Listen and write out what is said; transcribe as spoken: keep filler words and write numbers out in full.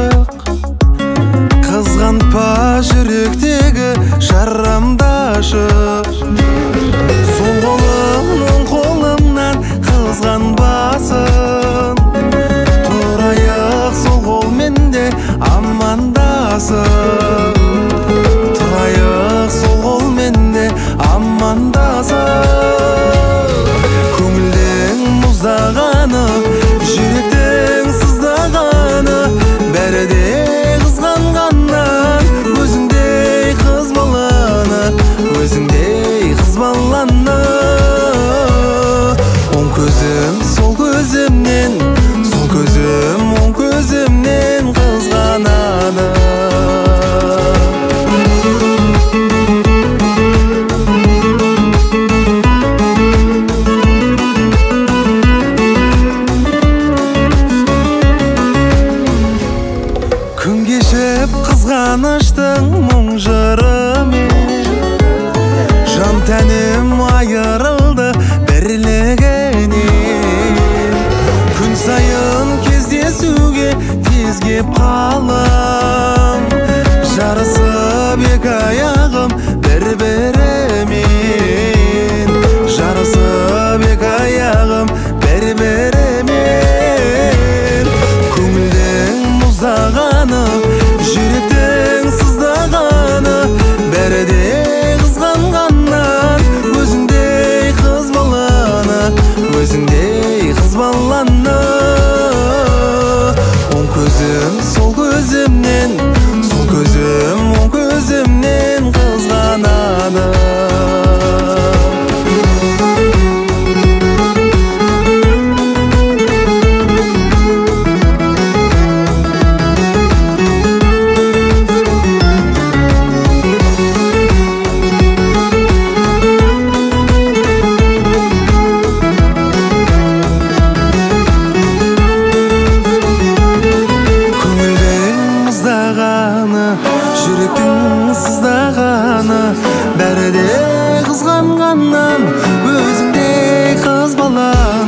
ашык, кызганпа жүректеги жарамдашык. Сол колум оң колумнан кызганбасын, турайык сол кол менде амандасын. Турайык сол кол менде амандасын. Көңүлдүн муздаганы, жүректің сыздағаны, бәрі де қызғанғаннан. Өзіңдей қыз баланы, өзіңдей қыз баланы. Оң көзім сол көзімнен, сол көзім оң көзімнен қызғанады. Күн кешіп қызғаныштың мұң жырымен, жан тәнім айырылды бірлігінен. Күн сайын кездесуге тез кеп қалам, жарысып екі аяғым бір-бірімен. Жарысып екі аяғым бір-бірімен. Көңілдің мұздағаны, жүректің сыздағаны, бәрі де қызғанғаннан. Өзіңдей қыз баланы, өзіңдей қыз баланы. Оң көзім сол көзімнен, сол көзім оң көзімнен қызғанады. Жүректің сыздағаны, бәрі де қызғанғаннан. Өзіңдей қыз бала